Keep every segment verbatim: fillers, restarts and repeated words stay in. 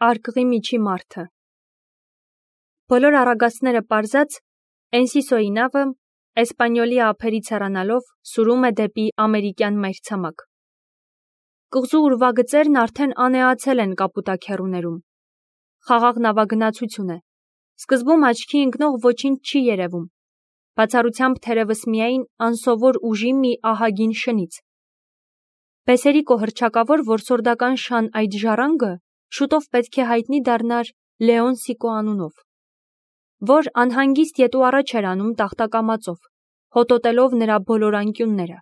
Արկղի միջի մարդը։ Բոլոր առագաստները պարզած, Էնսիսոյի նավը, Էսպանյոլի ափերից հեռանալով, սուրում է դեպի ամերիկյան մայրցամաք։ Կղզու ուրվագծերն արդեն անեացել են կապուտաքեռուներում։ Խաղաղ նավագնացություն է։ Սկզբում աչքի ընկնող ոչինչ չի երևում։ Բացառությամբ թերևս միայն անսովոր ուժի մի ահագին շնից։ Բեսերիկո հռչակավոր որսորդական շան այդ ժառանգը շուտով պետք է հայտնի դառնար Լեոնսիկո անունով, որ անհանգիստ ետու առաջ էր անում տախտակամածով, հոտոտելով նրա բոլոր անկյունները։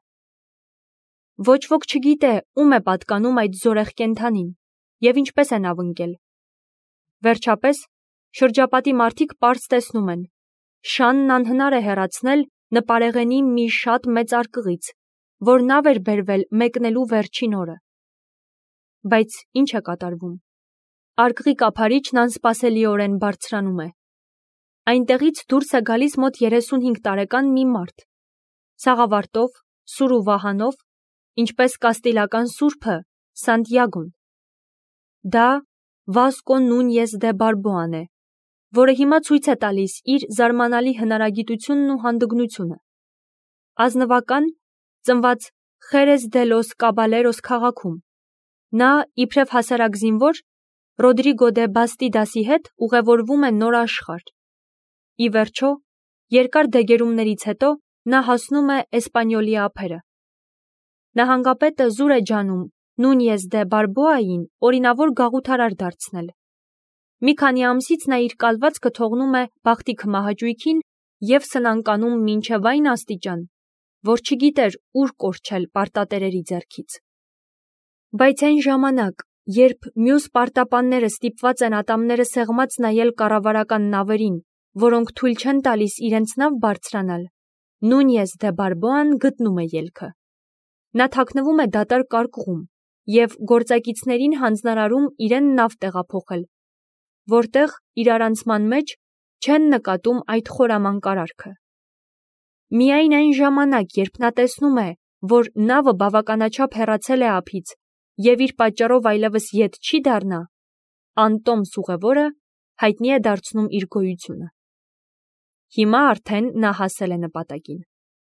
Ոչ ոք չգիտե, ում է պատկանում այդ զորեղ կենդանին և ինչպես է նավ ընկել։ Վերջապես, շրջապատի մարդիկ պարզ տեսնում են, շանն անհնար է հեռացնել նպարեղենի մի շատ մեծ արկղից, որ նավ էր բերվել մեկնելու վերջին օրը։ Բայց ինչ է կատարվում։ Արկղի կափարիչն անսպասելիորեն բարձրանում է։ Այնտեղից դուրս է գալիս մոտ երեսունհինգ տարեկան մի մարդ, սաղավարտով, սուր ու վահանով, ինչպես կաստիլական սուրբը Սանտիագոն։ Դա Վասկո Նունյես դե Բարբոան է, որը հիմա ցույց է տալիս իր զարմանալի հնարագիտությունն ու հանդգնությունը։ Ազնվական, ծնված Խերես դե լոս Կաբալերոս քաղաքում, նա իբրև հասարակ զինվոր Ռոդրիգո դե Բաստիդասի հետ ուղևորվում է նոր աշխարհ։ Ի վերջո, երկար դեգերումներից հետո նա հասնում է Էսպանյոլի ափերը։ Նահանգապետը զուր է ջանում Նունյես դե Բարբոային օրինավոր գաղութարար դարձնել։ Մի քանի ամսից նա իր կալվածքը թողնում է բախտի քմահաճույքին և սնանկանում մինչև այն աստիճան, որ չգիտեր ուր կորչել պարտատերերի ձեռքից։ Բայց այն ժամանակ, երբ մյուս պարտապանները ստիպված են ատամները սեղմած նայել կառավարական նավերին, որոնք թույլ չեն տալիս իրենց նավ բարձրանալ, Նունյես դե Բարբոան գտնում է ելքը։ Նա թաքնվում է դատարկ արկղում և գործակիցներին հանձնարարում իրեն նավ տեղափոխել, որտեղ իրարանցման մեջ չեն նկատում այդ խորամանկ արարքը։ Միայն այն ժամանակ, երբ նա տեսնում է, որ նավը բավականաչափ հեռացել է ափից և իր պատճառով այլևս ետ չի դառնա, Անտոմս ուղևորը հայտնի է դարձնում իր գոյությունը։ Հիմա արդեն նա հասել է նպատակին։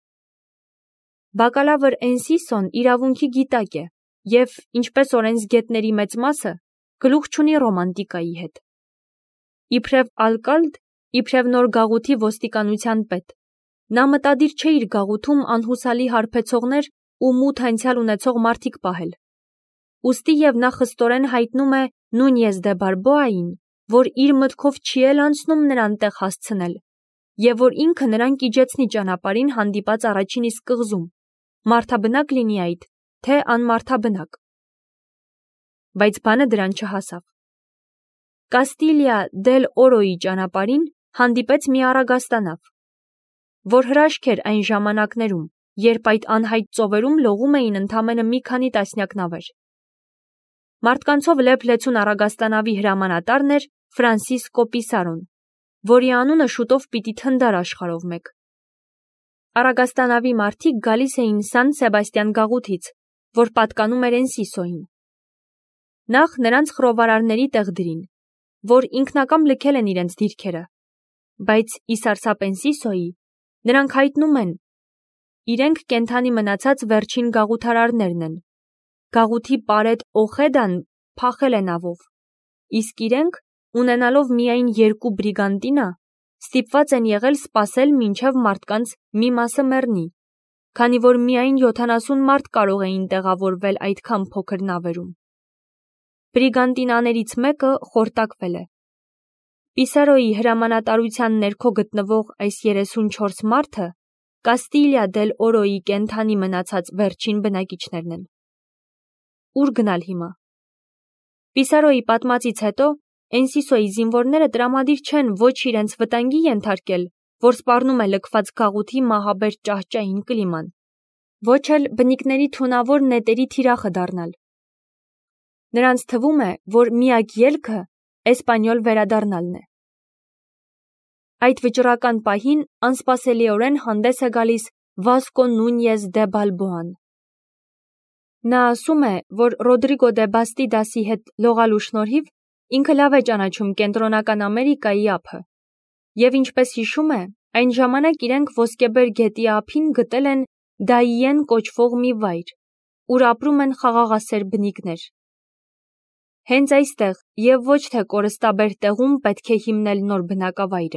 Բակալավր Էնսիսոն իրավունքի գիտակ է և, ինչպես օրենսգետների մեծ մասը, գլուխ չունի ռոմանտիկայի հետ։ Իբրև ալկալդ, իբրև նոր գաղութի ոստիկանության պետ, նա մտադիր չէ իր գաղութում անհուսալի հարբեցողներ ու մութ անցյալ ունեցող մարդիկ պահել։ Ուստի և նա խստորեն հայտնում է Նունյես դե Բարբոային, որ իր մտքով չի էլ անցնում նրան տեղ հասցնել, և որ ինքը նրան կիջեցնի ճանապարհին հանդիպած առաջին իսկ կղզում, մարդաբնակ լինի այդ, թե անմարդաբնակ։ Բայց բանը դրան չհասավ։ Կաստիլիա դել Օրոյի ճանապարհին հանդիպեց մի առագաստանավ, որ հրաշք էր այն ժամանակներում, երբ այդ անհայտ ծովերում լողում էին ընդամենը մի քանի տասնյակ նավեր։ Մարդկանցով լեփ-լեցուն առագաստանավի հրամանատարն էր Ֆրանսիսկո Պիսարոն, որի անունը շուտով պիտի թնդար աշխարհով մեկ։ Առագաստանավի մարդիկ գալիս էին Սան Սեբաստիան գաղութից, որ պատկանում էր Էնսիսոյին։ Նախ նրանց խռովարարների տեղ դրին, որ ինքնակամ լքել են իրենց դիրքերը, բայց ի սարսափ Էնսիսոյի, նրանք հայտնում են. իրենք կենդանի մնացած վերջին գաղութարարներն են։ Գաղութի պարետ Օխեդան փախել է նավով, իսկ իրենք, ունենալով միայն երկու բրիգանտինա, ստիպված են եղել սպասել մինչև մարդկանց մի մասը մեռնի, քանի որ միայն յոթանասուն մարդ կարող էին տեղավորվել այդքան փոքր նավերում։ Բրիգանտինաներից մեկը խորտակվել է։ Պիսարոյի հրամանատարության ներքո գտնվող այս երեսունչորս մարդը Կաստիլիա դել Օրոյի կենդանի մնացած վերջին բնակիչներն են։ Ուր գնալ հիմա։ Պիսարոյի պատմածից հետո Էնսիսոյի զինվորները տրամադիր չեն ոչ իրենց վտանգի ենթարկել, որ սպառնում է լքված գաղութի մահաբեր ճահճային կլիման, ոչ էլ բնիկների թունավոր նետերի թիրախը դառնալ։ Նրանց թվում է, որ միակ ելքը Էսպանյոլ վերադառնալն է։ Այդ վճռական պահին անսպասելիորեն հանդես է գալիս Վասկո Նունյես դե Բարբոան։ Նա ասում է, որ Ռոդրիգո դե Բաստիդասի հետ լողալու շնորհիվ Ինքը լավ է ճանաչում կենտրոնական Ամերիկայի ափը, և ինչպես հիշում է, այն ժամանակ իրենք Ոսկեբեր գետի ափին գտել են Դայիեն կոչվող մի վայր, ուր ապրում են խաղաղասեր բնիկներ։ Հենց այստեղ և ոչ թե կորստաբեր տեղում պետք է հիմնել նոր բնակավայրը։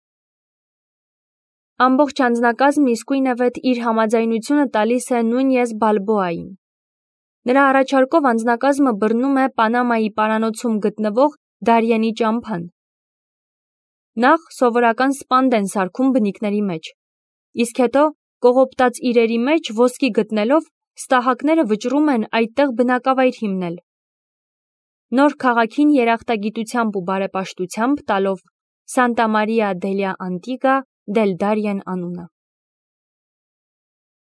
Ամբողջ անձնակազմն իսկույնևեթ իր համաձայնությունը տալիս է Նունյես Բալբոային։ Նրա առաջարկով անձնակազմը բռնում է Պանամայի պարանոցում գտնվող Դարիենի ճամփան։ Նախ սովորական սպանդ են սարքում բնիկների մեջ, իսկ հետո կողոպտած իրերի մեջ ոսկի գտնելով ստահակները վճռում են այդտեղ բնակավայր հիմնել, նոր քաղաքին երախտագիտությամբ ու բարեպաշտությամբ տալով Սանտա Մարիա դելյա Անտիգա դել Դարիեն անունը։